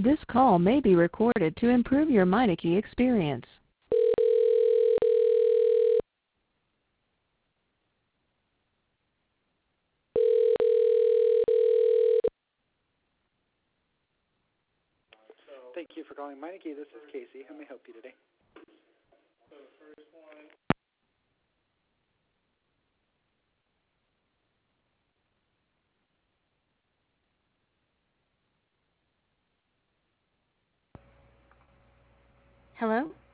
This call may be recorded to improve your Meineke experience. Thank you for calling Meineke. This is Casey. How may I help you today? Hello?